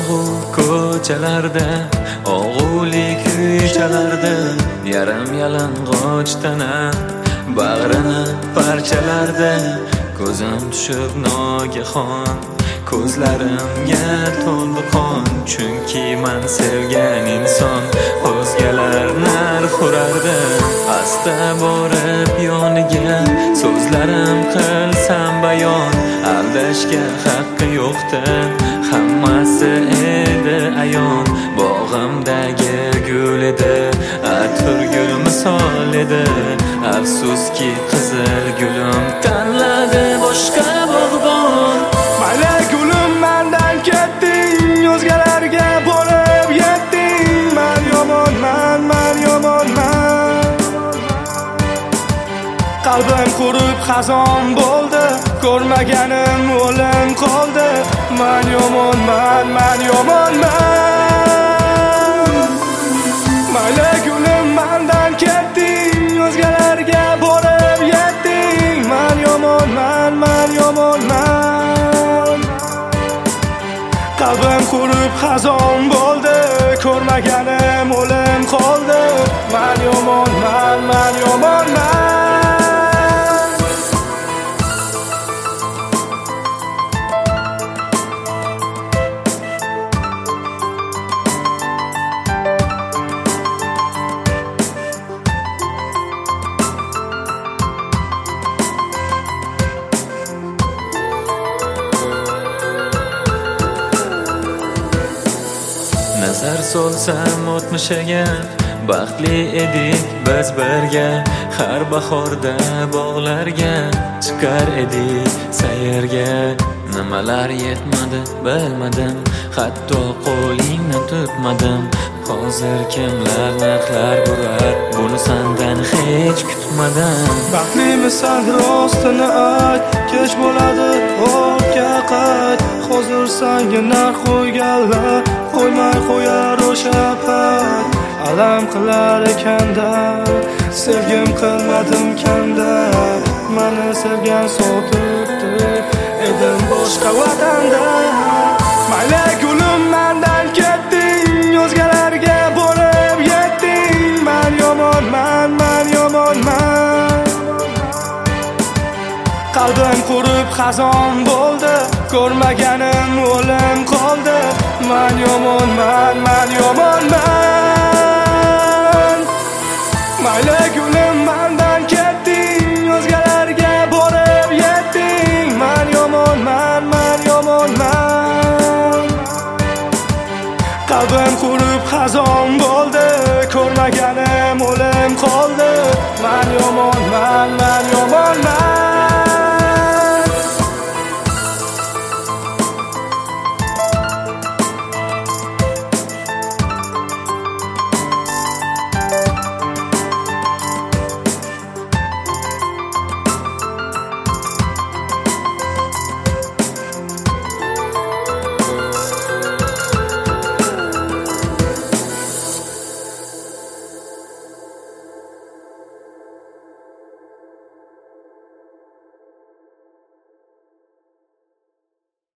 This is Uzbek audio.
qorong'u ko'chalarda, og'ulik uychalarda, yarim yalang'och tana bag'rini parchalarda, ko'zim tushib nogahon ko'zlarimga to'ldi qon. Chunki men sevgan inson o'zgalar narx urardi. Asta borib yoniga so'zlarim qilsam bayon, aldashga haqqi yo'qdi, hammasi edi ayon. Bog'imdagi gul edi, atirgul misol edi, afsuski qizil gulim tanladi boshqa bog'bon. Mayli gulim, mendan ketding, o'zgalarga borib yetding. Men yomonman, men yomonman. Qalbim qurib xazon bo'ldi, ko'rmaganim o'lim qoldi. Men yomonman, men yomonman. Mayli gulim, mendan ketding, o'zgalarga borib yetding. Men yomonman, men yomonman. Qalbim qurib xazon bo'ldi, ko'rmaganim o'lim qoldi. Men yomonman, men yomonman. Nazar solsam o'tmishiga, baxtli edik biz birga. Har bahorda bog'larga chiqar edik sayrga. Nimalar yetmadi bilmadim, hatto qo'lingni tutmadim. Hozir kimlar narxlar urar, buni sendan hech kutmadim. Baxtlimisan rostini ayt, kech bo'ladi ortga qayt. Hozir senga narx qo'yganlar qo'ymay qo'yar o'sha payt. Alam qilar ekanda, sevgim qilmadim kanda. Meni sevgan sotibdi, edim boshqa vatanda. Mayli gulim, mendan ketding, o'zgalarga borib yetding. Men yomonman, men yomonman. Qalbim qurib xazon bo'ldi, ko'rmaganim o'lim qoldi. Men yomonman, men yomonman. Mayli gulim, mendan ketding, o'zgalarga borib yetding. Men yomonman, men yomonman. Qalbim qurib xazon bo'ldi, ko'rmaganim o'lim qoldi. Men